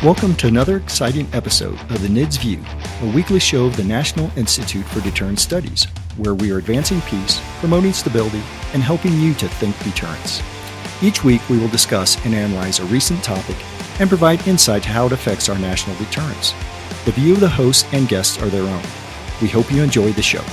Welcome to another exciting episode of the NIDS View, a weekly show of the National Institute for Deterrence Studies, where we are advancing peace, promoting stability, and helping you to think deterrence. Each week we will discuss and analyze a recent topic and provide insight to how it affects our national deterrence. The view of the hosts and guests are their own. We hope you enjoy the show.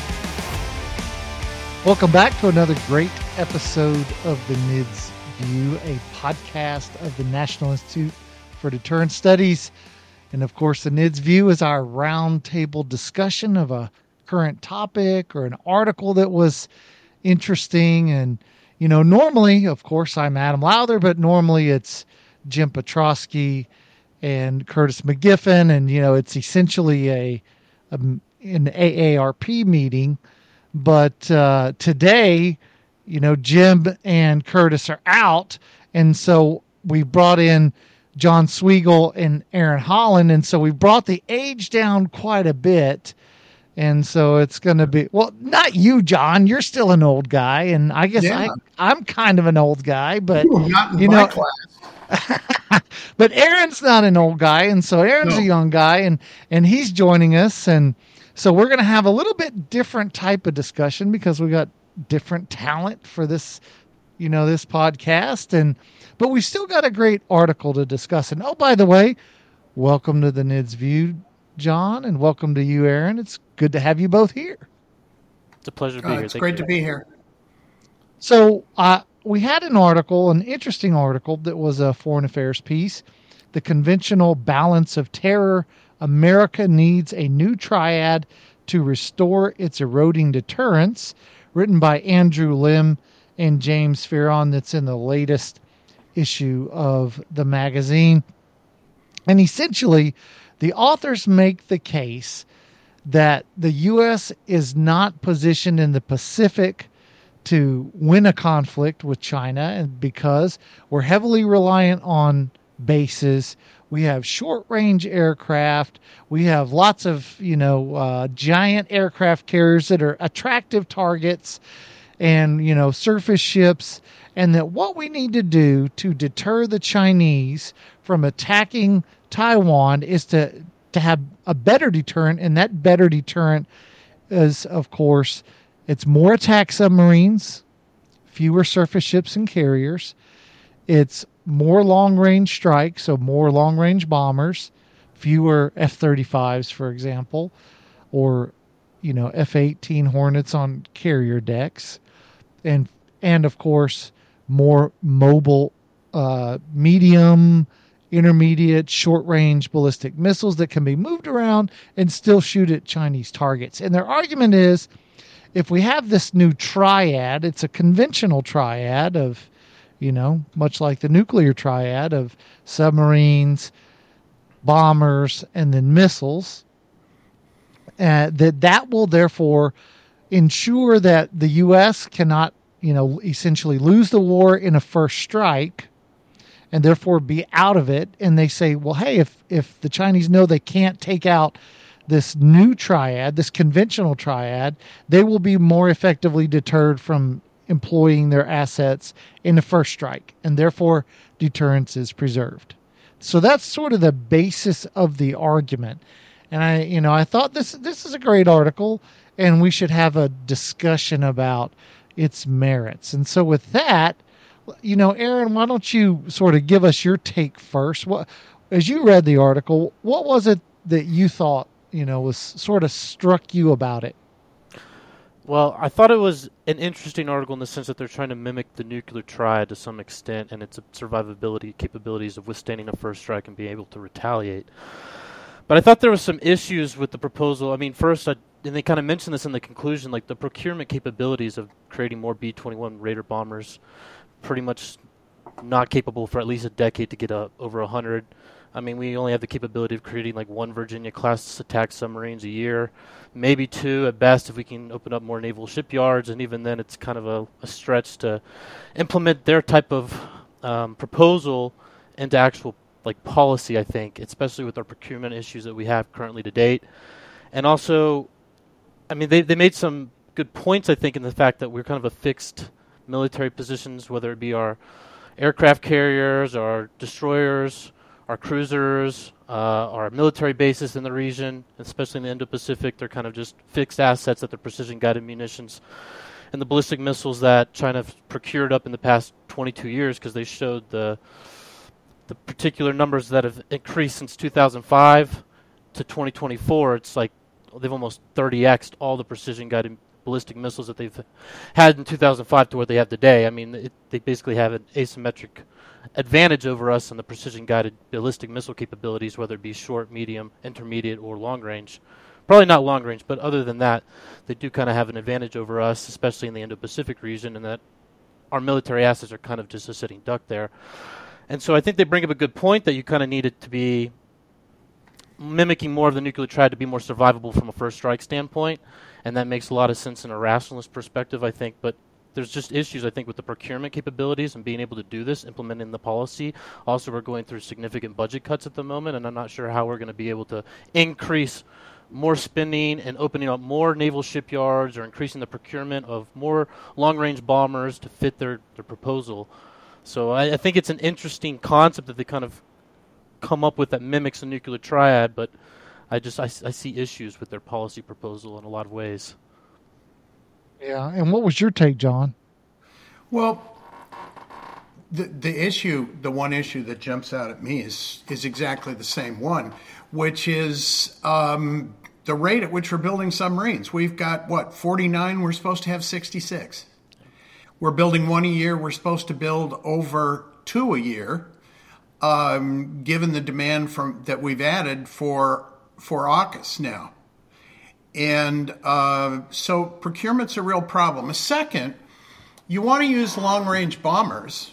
Welcome back to another great episode of the NIDS View, a podcast of the National Institute for Deterrence Studies. And of course, the NIDS View is our roundtable discussion of a current topic or an article that was interesting. And, you know, normally, of course, I'm Adam Lowther, but normally it's Jim Petrosky and Curtis McGiffin. And, you know, it's essentially an AARP meeting. But today, you know, Jim and Curtis are out. And so we brought in John Sweigel and Aaron Holland. And so we brought the age down quite a bit. And so it's going to be, well, not you, John. You're still an old guy. And I guess I'm kind of an old guy, but not in my class. But Aaron's not an old guy. And so Aaron's a young guy and he's joining us. And so we're going to have a little bit different type of discussion because we got different talent for this, you know, this podcast. But we still got a great article to discuss. And oh, by the way, welcome to the NIDS View, John, and welcome to you, Aaron. It's good to have you both here. It's a pleasure to be here. It's great to be here. So we had an article, an interesting article that was a foreign affairs piece, The Conventional Balance of Terror. America Needs a New Triad to Restore Its Eroding Deterrence, written by Andrew Lim and James Fearon. That's in the latest issue of the magazine. And essentially, the authors make the case that the U.S. is not positioned in the Pacific to win a conflict with China, and because we're heavily reliant on bases. We have short-range aircraft. We have lots of, giant aircraft carriers that are attractive targets and, surface ships. And that what we need to do to deter the Chinese from attacking Taiwan is to have a better deterrent. And that better deterrent is, of course, it's more attack submarines, fewer surface ships and carriers. It's more long-range strikes, so more long-range bombers, fewer F-35s, for example, or, F-18 Hornets on carrier decks. And of course, more mobile, medium, intermediate, short-range ballistic missiles that can be moved around and still shoot at Chinese targets. And their argument is, if we have this new triad, it's a conventional triad of, much like the nuclear triad of submarines, bombers, and then missiles, that will therefore ensure that the U.S. cannot, essentially lose the war in a first strike and therefore be out of it. And they say, well, hey, if the Chinese know they can't take out this new triad, this conventional triad, they will be more effectively deterred from employing their assets in the first strike, and therefore deterrence is preserved. So that's sort of the basis of the argument. And I thought this is a great article, and we should have a discussion about its merits. And so with that, Aaron, why don't you sort of give us your take first? As you read the article, what was it that you thought, was sort of struck you about it? Well, I thought it was an interesting article in the sense that they're trying to mimic the nuclear triad to some extent and its survivability capabilities of withstanding a first strike and being able to retaliate. But I thought there were some issues with the proposal. I mean, first, and they kind of mentioned this in the conclusion, like the procurement capabilities of creating more B-21 Raider bombers, pretty much not capable for at least a decade to get over 100. I mean, we only have the capability of creating like one Virginia-class attack submarines a year, maybe two at best if we can open up more naval shipyards, and even then it's kind of a stretch to implement their type of proposal into actual like policy, I think, especially with our procurement issues that we have currently to date. And also, I mean, they made some good points, I think, in the fact that we're kind of a fixed military positions, whether it be our aircraft carriers, our destroyers, our cruisers, our military bases in the region, especially in the Indo-Pacific. They're kind of just fixed assets that the precision-guided munitions and the ballistic missiles that China procured up in the past 22 years, because they showed the particular numbers that have increased since 2005 to 2024. It's like they've almost 30x'd all the precision-guided ballistic missiles that they've had in 2005 to what they have today. I mean, they basically have an asymmetric advantage over us in the precision-guided ballistic missile capabilities, whether it be short, medium, intermediate, or long range. Probably not long range, but other than that, they do kind of have an advantage over us, especially in the Indo-Pacific region, and that our military assets are kind of just a sitting duck there. And so I think they bring up a good point that you kind of need it to be mimicking more of the nuclear triad to be more survivable from a first strike standpoint, and that makes a lot of sense in a rationalist perspective, I think. But there's just issues, I think, with the procurement capabilities and being able to do this, implementing the policy. Also, we're going through significant budget cuts at the moment, and I'm not sure how we're going to be able to increase more spending and opening up more naval shipyards or increasing the procurement of more long-range bombers to fit their proposal. So I think it's an interesting concept that they kind of come up with that mimics the nuclear triad, but I see issues with their policy proposal in a lot of ways. Yeah, and what was your take, John? Well, the one issue that jumps out at me is exactly the same one, which is the rate at which we're building submarines. We've got, 49? We're supposed to have 66. We're building one a year. We're supposed to build over 2 a year, given the demand that we've added for AUKUS now. And so procurement's a real problem. A second, you want to use long-range bombers.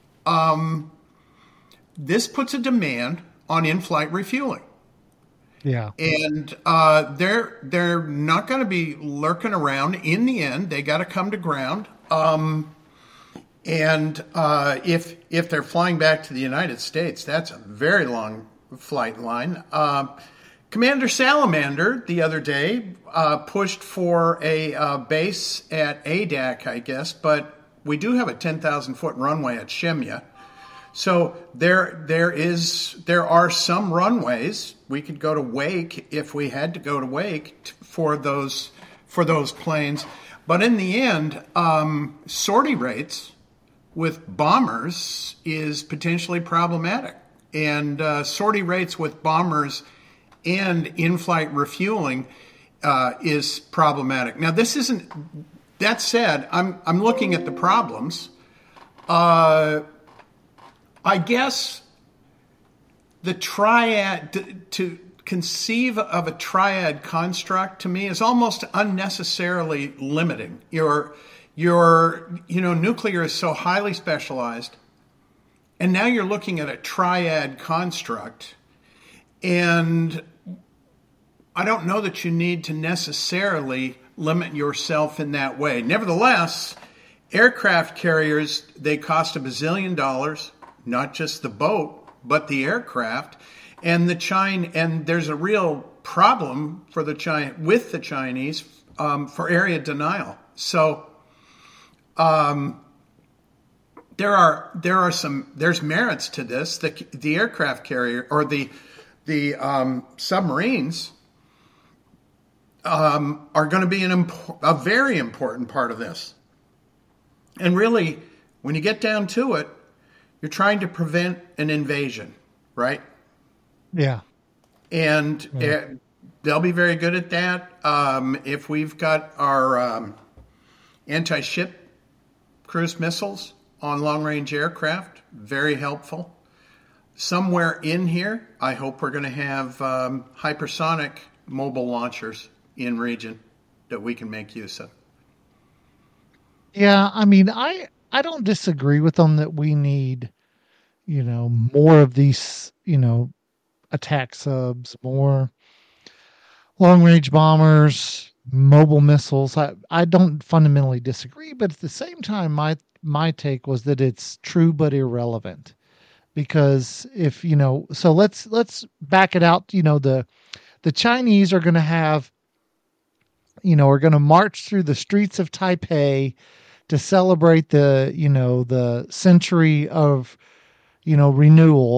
This puts a demand on in-flight refueling. Yeah. And they're not going to be lurking around. In the end, they got to come to ground. If they're flying back to the United States, that's a very long flight line. Commander Salamander the other day pushed for a base at Adak, I guess, but we do have a 10,000-foot runway at Shemya. So there are some runways. We could go to Wake if we had to go to Wake for those planes. But in the end, sortie rates with bombers is potentially problematic. And sortie rates with bombers and in-flight refueling is problematic. Now, this isn't. That said, I'm looking at the problems. I guess the triad, to conceive of a triad construct, to me is almost unnecessarily limiting. Your nuclear is so highly specialized, and now you're looking at a triad construct, and I don't know that you need to necessarily limit yourself in that way. Nevertheless, aircraft carriers, they cost $1 bazillion, not just the boat, but the aircraft. And there's a real problem with the Chinese for area denial. So there's merits to this. The aircraft carrier or the submarines are going to be a very important part of this. And really, when you get down to it, you're trying to prevent an invasion, right? Yeah. And they'll be very good at that. If we've got our anti-ship cruise missiles on long-range aircraft, very helpful. Somewhere in here, I hope we're going to have hypersonic mobile launchers in region that we can make use of. Yeah, I mean, I don't disagree with them that we need, more of these, attack subs, more long-range bombers, mobile missiles. I don't fundamentally disagree, but at the same time, my take was that it's true but irrelevant, because if so let's back it out. The Chinese are going to have, are going to march through the streets of Taipei to celebrate the century of renewal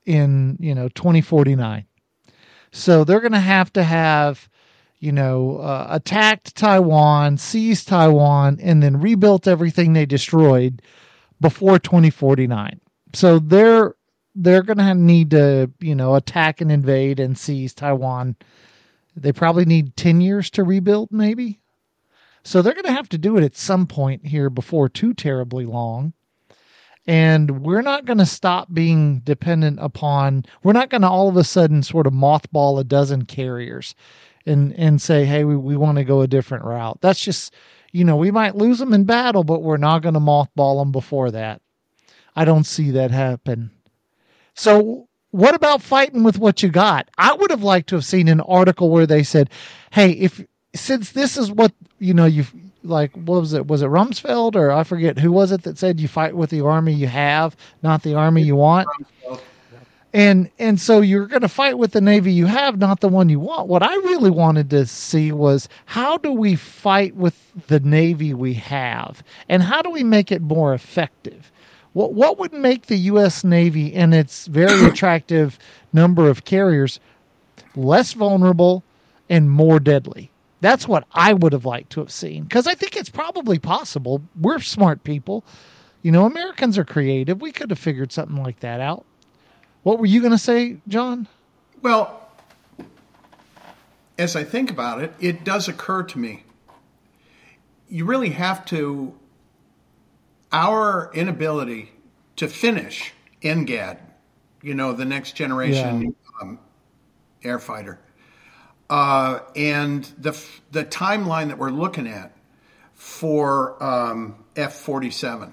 in 2049. So they're going to have attacked Taiwan, seized Taiwan, and then rebuilt everything they destroyed before 2049. So they're going to need to, attack and invade and seize Taiwan. They probably need 10 years to rebuild, maybe. So they're going to have to do it at some point here before too terribly long. And we're not going to stop being dependent upon, we're not going to all of a sudden sort of mothball a dozen carriers and say, hey, we want to go a different route. That's just, we might lose them in battle, but we're not going to mothball them before that. I don't see that happen. So what about fighting with what you got? I would have liked to have seen an article where they said, hey, since this is what, you've, like, what was it? Was it Rumsfeld, or I forget who was it that said you fight with the army you have, not the army you want? And so you're going to fight with the Navy you have, not the one you want. What I really wanted to see was, how do we fight with the Navy we have? And how do we make it more effective? What would make the U.S. Navy and its very attractive number of carriers less vulnerable and more deadly? That's what I would have liked to have seen, because I think it's probably possible. We're smart people. Americans are creative. We could have figured something like that out. What were you going to say, John? Well, as I think about it, it does occur to me. You really have to, our inability to finish NGAD, the next generation air fighter, and the timeline that we're looking at for F-47,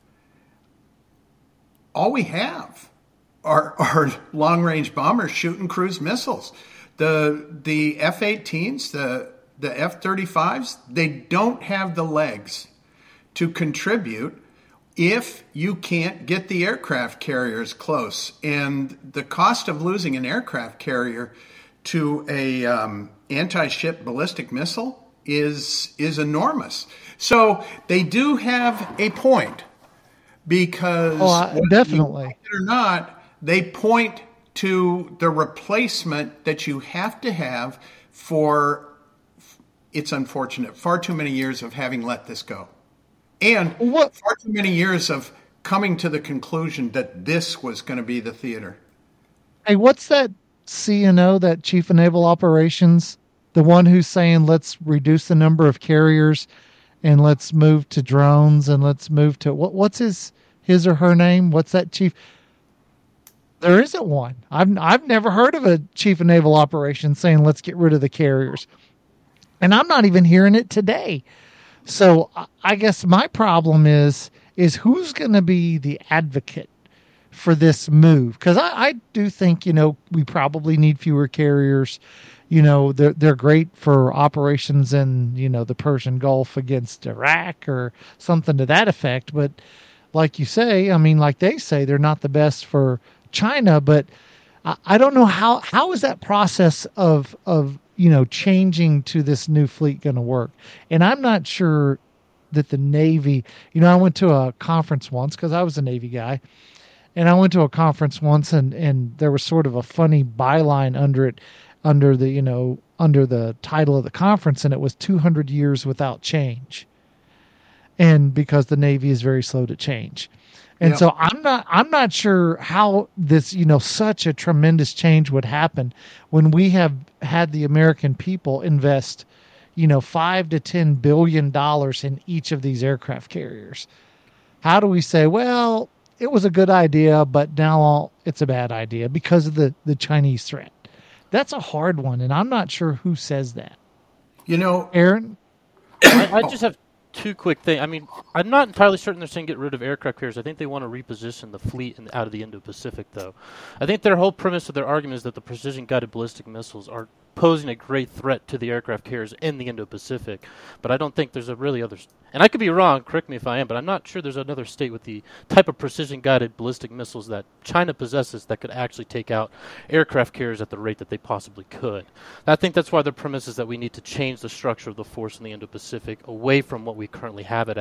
all we have are long-range bombers shooting cruise missiles. The F-18s, the F-35s, they don't have the legs to contribute if you can't get the aircraft carriers close. And the cost of losing an aircraft carrier to a anti-ship ballistic missile is enormous. So they do have a point, because definitely, like it or not, they point to the replacement that you have to have for, it's unfortunate, far too many years of having let this go. And far too many years of coming to the conclusion that this was going to be the theater. Hey, what's that CNO, that Chief of Naval Operations, the one who's saying let's reduce the number of carriers and let's move to drones and let's move to, what's his or her name? What's that chief? There isn't one. I've never heard of a Chief of Naval Operations saying let's get rid of the carriers. And I'm not even hearing it today. So I guess my problem is who's going to be the advocate for this move? Because I do think, we probably need fewer carriers. They're great for operations in, the Persian Gulf against Iraq or something to that effect. But like you say, like they say, they're not the best for China. But I don't know how is that process of changing to this new fleet going to work? And I'm not sure that the Navy, I went to a conference once because I was a Navy guy, and I went to a conference once and there was sort of a funny byline under it, under the title of the conference, and it was 200 years without change. And because the Navy is very slow to change. And so I'm not sure how this, such a tremendous change would happen when we have had the American people invest, $5 to $10 billion in each of these aircraft carriers. How do we say, well, it was a good idea, but now it's a bad idea because of the Chinese threat? That's a hard one, and I'm not sure who says that. Aaron? I just have two quick things. I'm not entirely certain they're saying get rid of aircraft carriers. I think they want to reposition the fleet out of the Indo-Pacific, though. I think their whole premise of their argument is that the precision-guided ballistic missiles are posing a great threat to the aircraft carriers in the Indo-Pacific. But I don't think there's a really other... And I could be wrong, correct me if I am, but I'm not sure there's another state with the type of precision-guided ballistic missiles that China possesses that could actually take out aircraft carriers at the rate that they possibly could. I think that's why their premise is that we need to change the structure of the force in the Indo-Pacific away from what we currently have it at,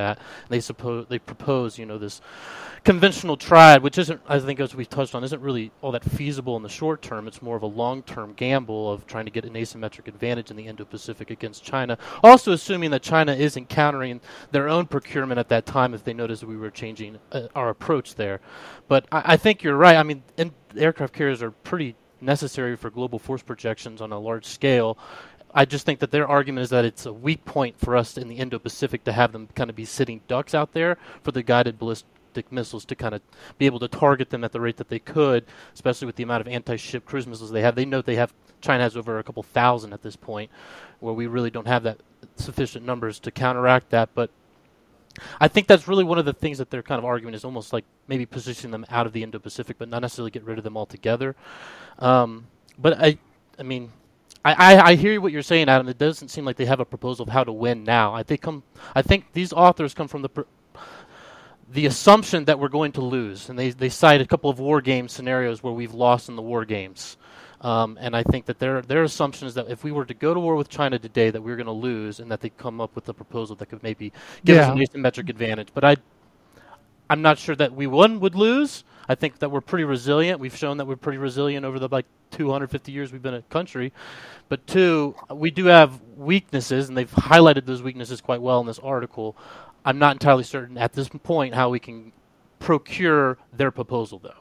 They propose, this conventional triad, which isn't, I think, as we touched on, isn't really all that feasible in the short term. It's more of a long-term gamble of trying to get an asymmetric advantage in the Indo-Pacific against China. Also assuming that China is encountering their own procurement at that time if they noticed we were changing our approach there. But I think you're right. I mean, aircraft carriers are pretty necessary for global force projections on a large scale. I just think that their argument is that it's a weak point for us in the Indo-Pacific to have them kind of be sitting ducks out there for the guided ballistic missiles to kind of be able to target them at the rate that they could, especially with the amount of anti-ship cruise missiles they have. They know China has over a couple thousand at this point, where we really don't have that sufficient numbers to counteract that. But I think that's really one of the things that they're kind of arguing, is almost like maybe positioning them out of the Indo-Pacific, but not necessarily get rid of them altogether. But I mean, I hear what you're saying, Adam. It doesn't seem like they have a proposal of how to win now. I think these authors come from the assumption that we're going to lose, and they cite a couple of war game scenarios where we've lost in the war games. And I think that their assumption is that if we were to go to war with China today, that we're going to lose, and that they come up with a proposal that could maybe give us an asymmetric advantage. But I'm not sure that we, one, would lose. I think that we're pretty resilient. We've shown that we're pretty resilient over the 250 years we've been a country. But two, we do have weaknesses, and they've highlighted those weaknesses quite well in this article. I'm not entirely certain at this point how we can procure their proposal, though.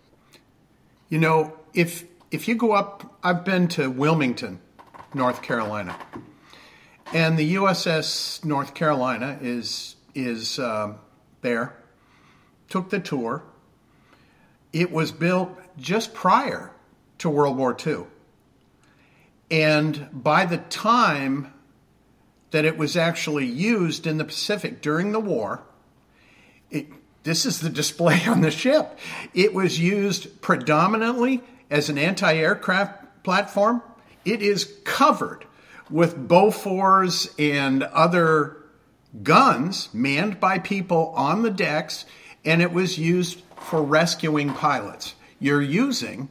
If you go up, I've been to Wilmington, North Carolina, and the USS North Carolina is there. Took the tour. It was built just prior to World War II. And by the time that it was actually used in the Pacific during the war, this is the display on the ship. It was used predominantly as an anti-aircraft platform. It is covered with Bofors and other guns manned by people on the decks, and it was used for rescuing pilots. You're using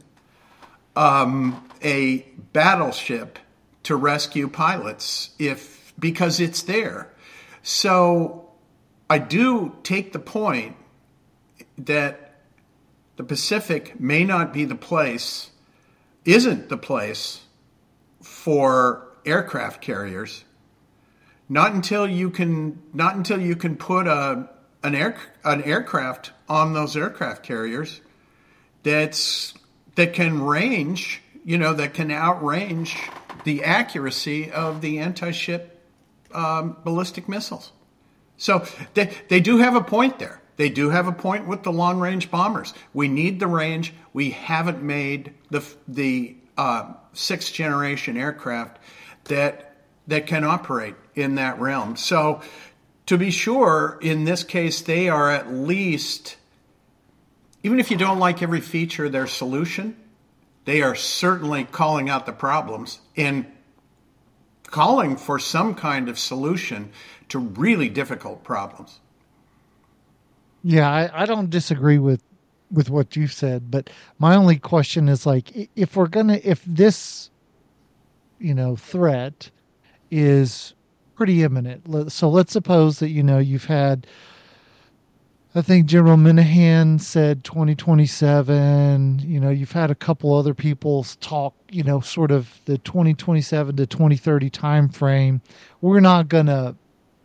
a battleship to rescue pilots because it's there. So I do take the point that the Pacific may not be isn't the place for aircraft carriers. Not until you can put an aircraft on those aircraft carriers that can range, that can outrange the accuracy of the anti-ship ballistic missiles. So they do have a point there. They do have a point with the long-range bombers. We need the range. We haven't made the sixth-generation aircraft that can operate in that realm. So to be sure, in this case, they are at least, even if you don't like every feature of their solution, they are certainly calling out the problems and calling for some kind of solution to really difficult problems. Yeah, I don't disagree with what you said, but my only question is if this, threat is pretty imminent. So let's suppose that, you've had, I think General Minahan said 2027, you've had a couple other people talk, sort of the 2027 to 2030 time frame. We're not going to,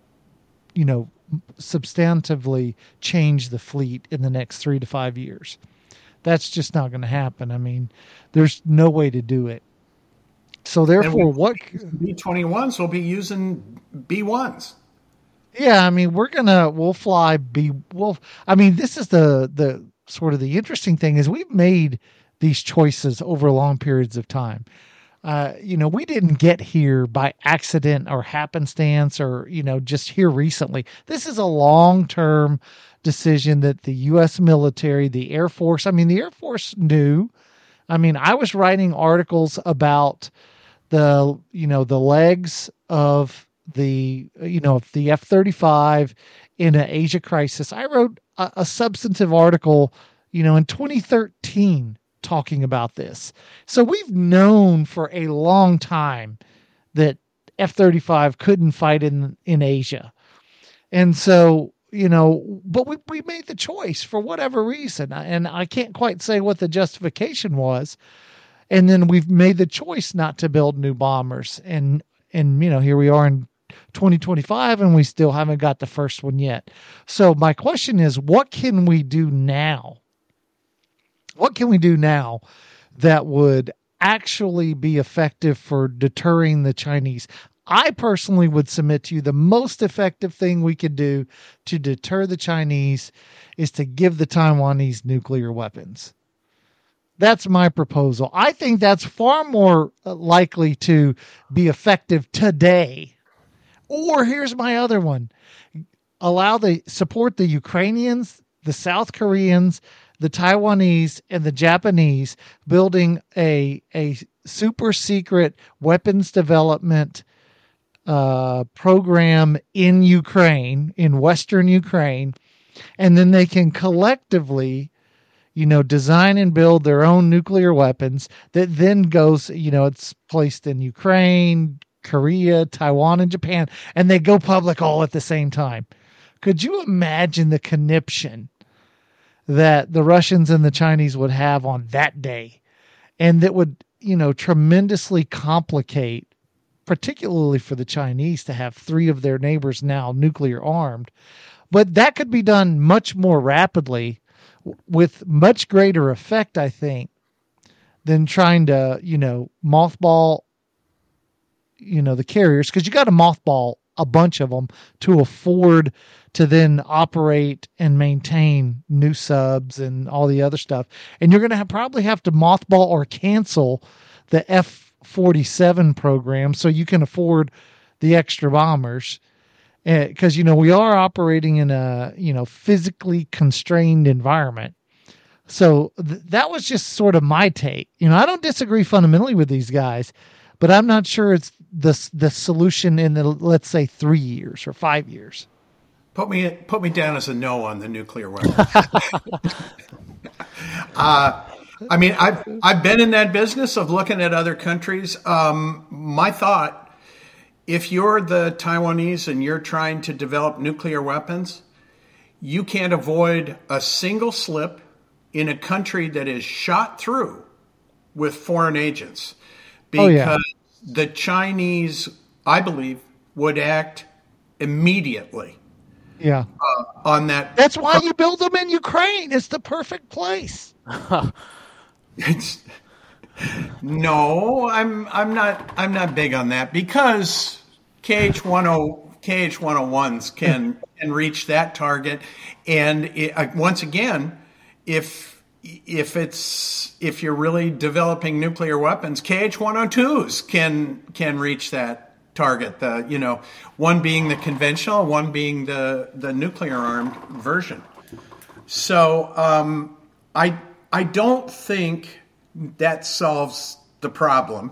substantively change the fleet in the next 3 to 5 years. That's just not going to happen. I mean, there's no way to do it. So therefore, B-21s will be using B-1s. Yeah, I mean, we'll fly this is the sort of the interesting thing is we've made these choices over long periods of time. We didn't get here by accident or happenstance or, just here recently. This is a long-term decision that the U.S. military, the Air Force, the Air Force knew. I was writing articles about the legs of the F-35 in an Asia crisis. I wrote a substantive article, in 2013 talking about this. So we've known for a long time that F-35 couldn't fight in Asia. And so but we made the choice for whatever reason. And I can't quite say what the justification was. And then we've made the choice not to build new bombers. And here we are in 2025 and we still haven't got the first one yet. So my question is, what can we do now? What can we do now that would actually be effective for deterring the Chinese? I personally would submit to you the most effective thing we could do to deter the Chinese is to give the Taiwanese nuclear weapons. That's my proposal. I think that's far more likely to be effective today. Or here's my other one. Support the Ukrainians, the South Koreans, the Taiwanese, and the Japanese building a super secret weapons development program in Ukraine, in Western Ukraine, and then they can collectively, design and build their own nuclear weapons that then goes, it's placed in Ukraine, Korea, Taiwan, and Japan, and they go public all at the same time. Could you imagine the conniption that the Russians and the Chinese would have on that day? And that would, tremendously complicate, particularly for the Chinese to have 3 of their neighbors now nuclear armed. But that could be done much more rapidly with much greater effect, I think, than trying to, mothball, the carriers, because you got to mothball a bunch of them to afford to then operate and maintain new subs and all the other stuff. And you're going to probably have to mothball or cancel the F-47 program so you can afford the extra bombers. Because, we are operating in a, physically constrained environment. So that was just sort of my take. I don't disagree fundamentally with these guys, but I'm not sure it's the solution in the, let's say, 3 years or 5 years. Put me down as a no on the nuclear weapon. I've been in that business of looking at other countries. My thought, if you're the Taiwanese and you're trying to develop nuclear weapons, you can't avoid a single slip in a country that is shot through with foreign agents. Because the Chinese, I believe, would act immediately. Yeah. On that. That's why you build them in Ukraine. It's the perfect place. No, I'm not big on that, because KH-101s can reach that target, and once again, if you're really developing nuclear weapons, KH-102s can reach that target. One being the conventional, one being the nuclear armed version. So I don't think that solves the problem.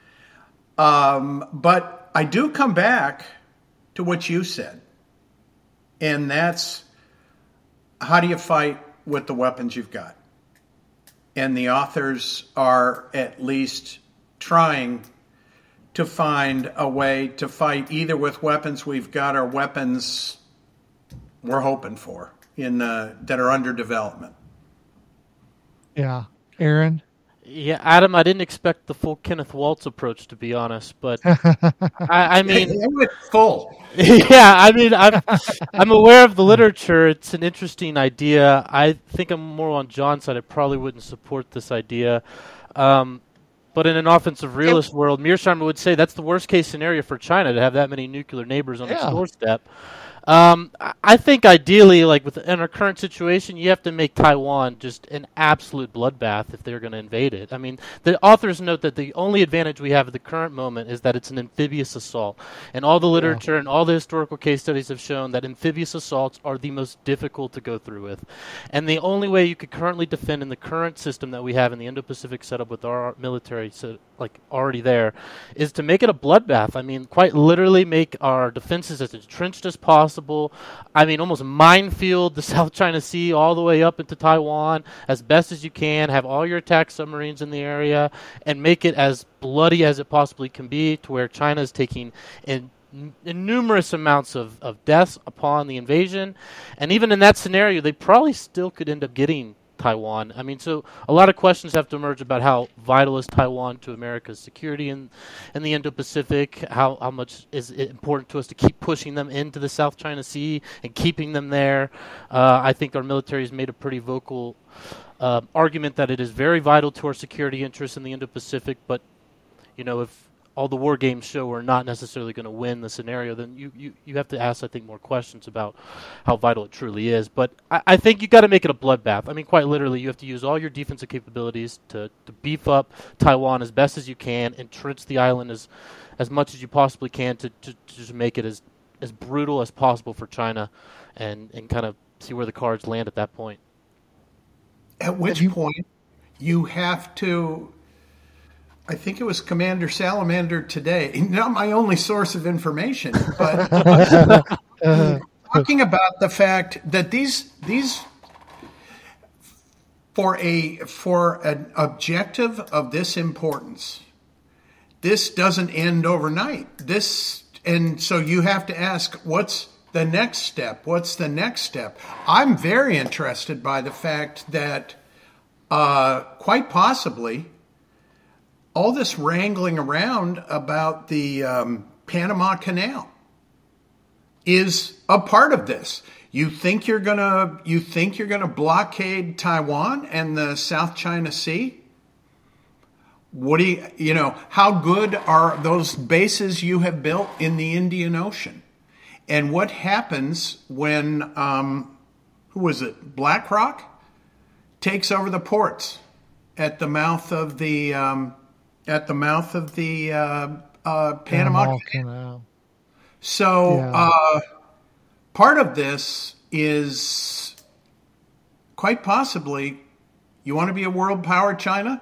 But I do come back to what you said. And that's, how do you fight with the weapons you've got? And the authors are at least trying to find a way to fight either with weapons we've got or weapons we're hoping for that are under development. Yeah. Aaron? Yeah, Adam, I didn't expect the full Kenneth Waltz approach, to be honest, but I mean, it went full. Yeah, I mean, I'm aware of the literature. It's an interesting idea. I think I'm more on John's side. I probably wouldn't support this idea. But in an offensive realist world, Mearsheimer would say that's the worst case scenario for China, to have that many nuclear neighbors on its doorstep. I think ideally, in our current situation, you have to make Taiwan just an absolute bloodbath if they're going to invade it. I mean, the authors note that the only advantage we have at the current moment is that it's an amphibious assault. And all the literature and all the historical case studies have shown that amphibious assaults are the most difficult to go through with. And the only way you could currently defend in the current system that we have in the Indo-Pacific setup with our military already there is to make it a bloodbath. I mean, quite literally make our defenses as entrenched as possible. I mean, almost minefield the South China Sea all the way up into Taiwan as best as you can, have all your attack submarines in the area, and make it as bloody as it possibly can be, to where China is taking numerous amounts of deaths upon the invasion. And even in that scenario, they probably still could end up getting Taiwan. I mean, so a lot of questions have to emerge about how vital is Taiwan to America's security in the Indo-Pacific, how much is it important to us to keep pushing them into the South China Sea and keeping them there. I think our military has made a pretty vocal argument that it is very vital to our security interests in the Indo-Pacific, but, you know, if all the war games show we're not necessarily going to win the scenario, then you have to ask, I think, more questions about how vital it truly is. But I think you got to make it a bloodbath. I mean, quite literally, you have to use all your defensive capabilities to beef up Taiwan as best as you can, entrench the island as much as you possibly can to just make it as brutal as possible for China and kind of see where the cards land at that point. At which point you have to... I think it was Commander Salamander today, not my only source of information, but talking about the fact that these for an objective of this importance, this doesn't end overnight. And so you have to ask, what's the next step? What's the next step? I'm very interested by the fact that quite possibly all this wrangling around about the Panama Canal is a part of this. You think you're gonna blockade Taiwan and the South China Sea? What do you know? How good are those bases you have built in the Indian Ocean? And what happens when who was it? BlackRock takes over the ports at the mouth of the Panama Canal. So part of this is quite possibly, you want to be a world power, China?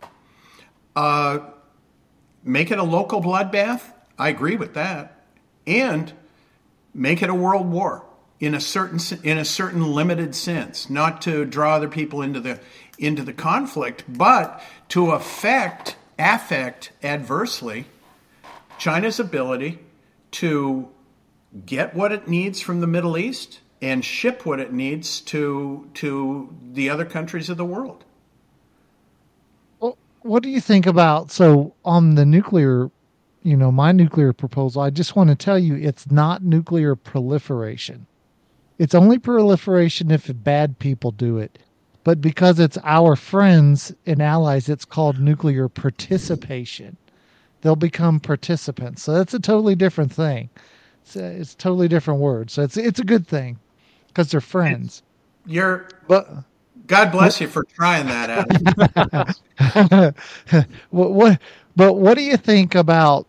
Make it a local bloodbath. I agree with that. And make it a world war in a certain limited sense, not to draw other people into the conflict, but to affect adversely China's ability to get what it needs from the Middle East and ship what it needs to the other countries of the world. Well, what do you think about, so on the nuclear, my nuclear proposal, I just want to tell you it's not nuclear proliferation. It's only proliferation if bad people do it. But because it's our friends and allies, it's called nuclear participation. They'll become participants. So that's a totally different thing. It's a totally different word. So it's a good thing because they're friends. God bless you for trying that out. What do you think about,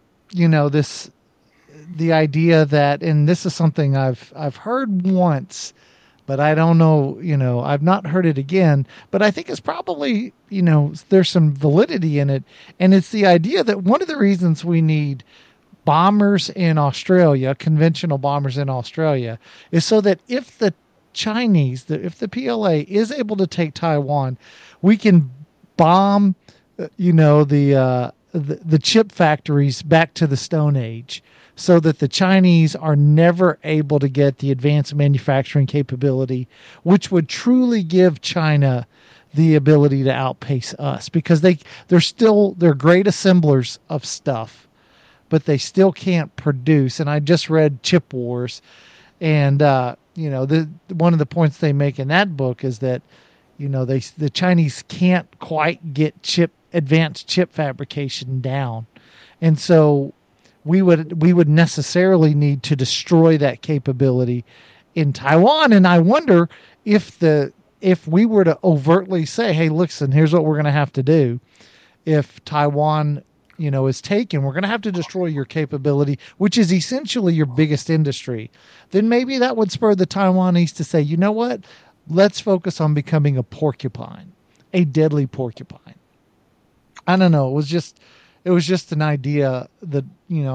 the idea that, and this is something I've heard once, but I don't know, I've not heard it again, but I think it's probably, there's some validity in it. And it's the idea that one of the reasons we need bombers in Australia, conventional bombers in Australia, is so that if the Chinese, if the PLA is able to take Taiwan, we can bomb, the chip factories back to the Stone Age, so that the Chinese are never able to get the advanced manufacturing capability, which would truly give China the ability to outpace us, because they're great assemblers of stuff, but they still can't produce. And I just read Chip Wars, and one of the points they make in that book is that the Chinese can't quite get advanced chip fabrication down, and so we would necessarily need to destroy that capability in Taiwan. And I wonder if we were to overtly say, hey, listen, here's what we're going to have to do. If Taiwan, is taken, we're going to have to destroy your capability, which is essentially your biggest industry. Then maybe that would spur the Taiwanese to say, you know what? Let's focus on becoming a porcupine, a deadly porcupine. I don't know. It was just an idea that,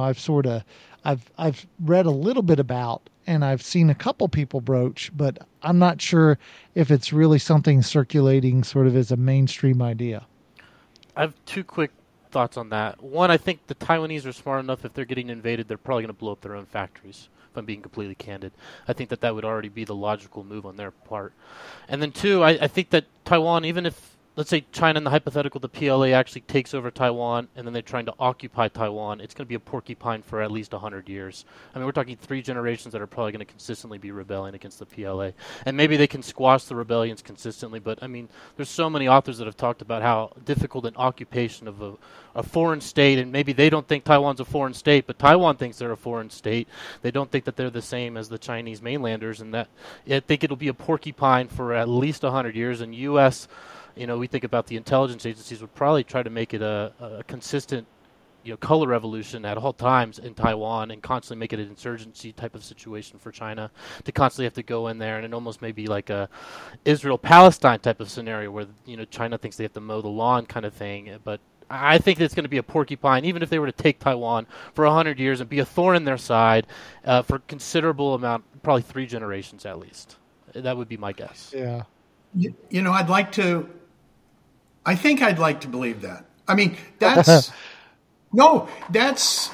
I've read a little bit about, and I've seen a couple people broach, but I'm not sure if it's really something circulating sort of as a mainstream idea. I have two quick thoughts on that. One, I think the Taiwanese are smart enough. If they're getting invaded, they're probably going to blow up their own factories. If I'm being completely candid, I think that would already be the logical move on their part. And then two, I think that Taiwan, even if, let's say China in the hypothetical, the PLA actually takes over Taiwan and then they're trying to occupy Taiwan, it's going to be a porcupine for at least 100 years. I mean, we're talking 3 generations that are probably going to consistently be rebelling against the PLA. And maybe they can squash the rebellions consistently, but I mean, there's so many authors that have talked about how difficult an occupation of a foreign state, and maybe they don't think Taiwan's a foreign state, but Taiwan thinks they're a foreign state. They don't think that they're the same as the Chinese mainlanders, and that I think it'll be a porcupine for at least 100 years. And U.S., we think about the intelligence agencies would probably try to make it a consistent, color revolution at all times in Taiwan, and constantly make it an insurgency type of situation for China to constantly have to go in there, and it almost may be like a Israel-Palestine type of scenario where China thinks they have to mow the lawn kind of thing. But I think it's going to be a porcupine, even if they were to take Taiwan for 100 years and be a thorn in their side for a considerable amount, probably 3 generations at least. That would be my guess. Yeah. I think I'd like to believe that. I mean, that's no, that's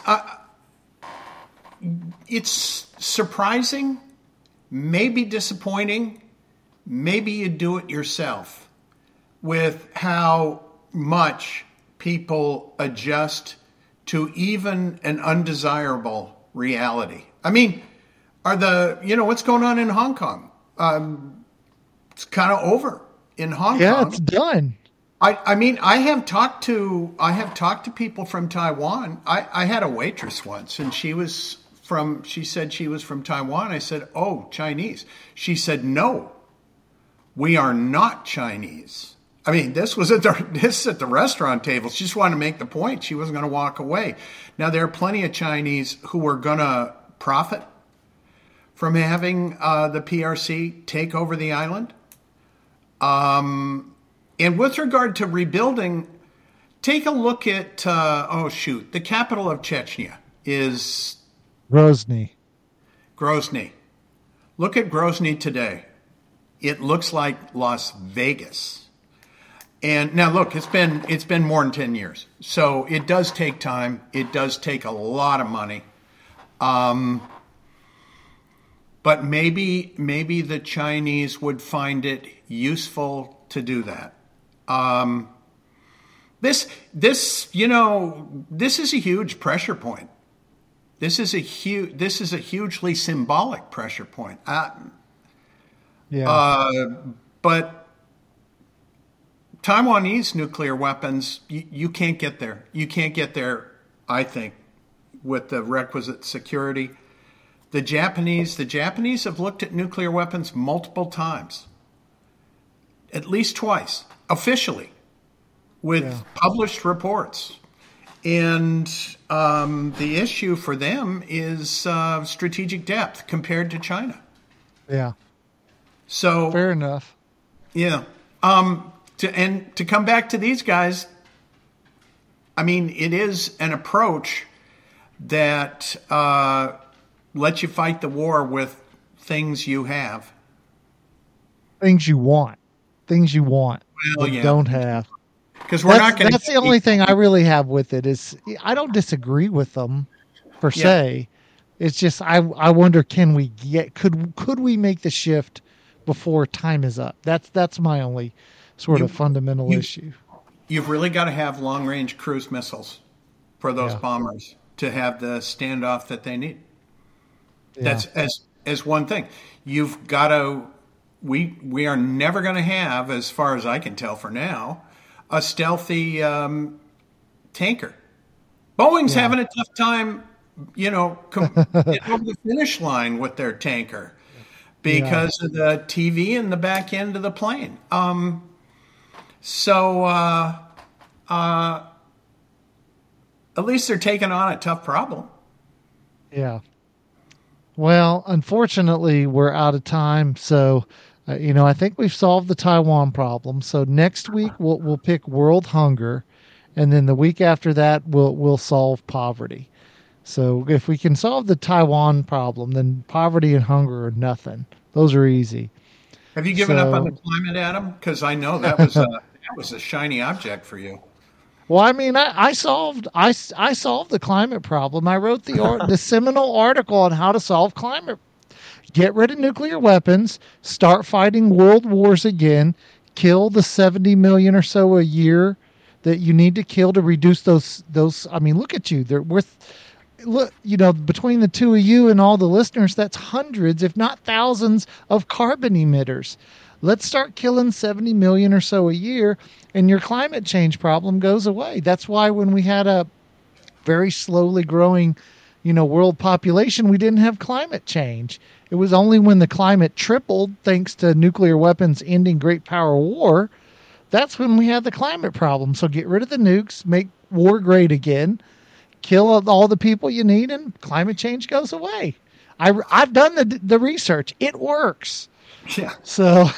it's surprising, maybe disappointing, maybe you do it yourself with how much people adjust to even an undesirable reality. I mean, what's going on in Hong Kong? It's kind of over in Hong Kong. Yeah, it's done. I mean, I have talked to people from Taiwan. I had a waitress once, and she said she was from Taiwan. I said, "Oh, Chinese." She said, "No, we are not Chinese." I mean, this was at the restaurant table. She just wanted to make the point. She wasn't going to walk away. Now, there are plenty of Chinese who are going to profit from having the PRC take over the island. And with regard to rebuilding, take a look at, the capital of Chechnya is Grozny. Look at Grozny today. It looks like Las Vegas. And now look, it's been more than 10 years. So it does take time. It does take a lot of money. But maybe the Chinese would find it useful to do that. This is a huge pressure point. This is a hugely symbolic pressure point. But Taiwanese nuclear weapons, you can't get there. You can't get there, I think, with the requisite security. The Japanese have looked at nuclear weapons multiple times, at least twice, officially, with published reports. And the issue for them is strategic depth compared to China. Yeah. So fair enough. Yeah. To come back to these guys, I mean, it is an approach that lets you fight the war with things you have. Things you want. Well, yeah. Don't have. Because we're not going to. That's the only thing I really have with it is I don't disagree with them per se. It's just I wonder, could we make the shift before time is up? That's my only sort of fundamental issue. You've really got to have long range cruise missiles for those bombers to have the standoff that they need. Yeah. That's as one thing. You've got to. We are never going to have, as far as I can tell for now, a stealthy tanker. Boeing's having a tough time, getting over the finish line with their tanker because of the TV in the back end of the plane. So at least they're taking on a tough problem. Yeah. Well, unfortunately, we're out of time. So, I think we've solved the Taiwan problem. So next week we'll pick world hunger, and then the week after that we'll solve poverty. So if we can solve the Taiwan problem, then poverty and hunger are nothing. Those are easy. Have you given up on the climate, Adam? Because I know that was a shiny object for you. Well, I mean, I solved the climate problem. I wrote the seminal article on how to solve climate. Get rid of nuclear weapons, start fighting world wars again, kill the 70 million or so a year that you need to kill to reduce those. I mean, look at you. They're worth. Look, between the two of you and all the listeners, that's hundreds, if not thousands, of carbon emitters. Let's start killing 70 million or so a year, and your climate change problem goes away. That's why when we had a very slowly growing, world population, we didn't have climate change. It was only when the climate tripled, thanks to nuclear weapons ending great power war, that's when we had the climate problem. So get rid of the nukes, make war great again, kill all the people you need, and climate change goes away. I've done the research. It works. Yeah. So,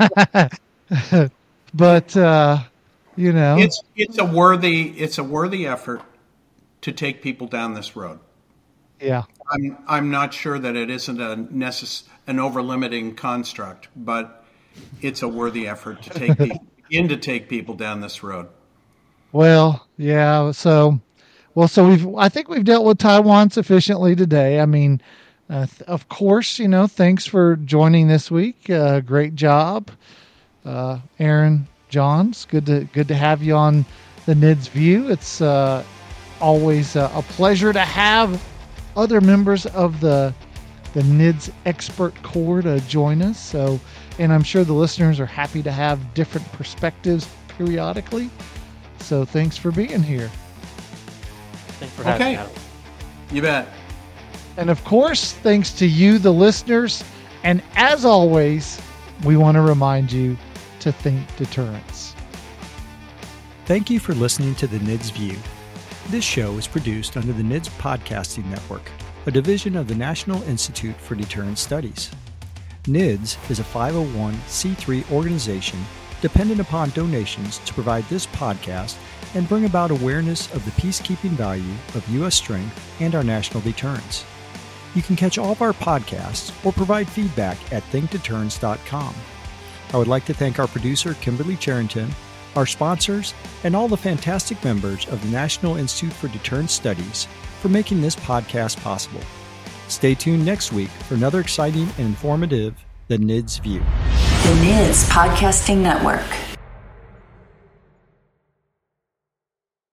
but it's a worthy effort to take people down this road. Yeah. I'm not sure that it isn't an over-limiting construct, but it's a worthy effort to take people down this road. Well, yeah. So I think we've dealt with Taiwan sufficiently today. I mean, of course, thanks for joining this week. Great job, Aaron Johns. Good to have you on the NIDS View. It's always a pleasure to have other members of the NIDS expert corps to join us. So, and I'm sure the listeners are happy to have different perspectives periodically. So thanks for being here. Thanks for having me, Adam. You bet. And of course, thanks to you, the listeners. And as always, we want to remind you to think deterrence. Thank you for listening to the NIDS View. This show is produced under the NIDS Podcasting Network, a division of the National Institute for Deterrence Studies. NIDS is a 501c3 organization dependent upon donations to provide this podcast and bring about awareness of the peacekeeping value of U.S. strength and our national deterrence. You can catch all of our podcasts or provide feedback at thinkdeterrence.com. I would like to thank our producer, Kimberly Charrington, our sponsors, and all the fantastic members of the National Institute for Deterrence Studies for making this podcast possible. Stay tuned next week for another exciting and informative The NIDS View. The NIDS Podcasting Network.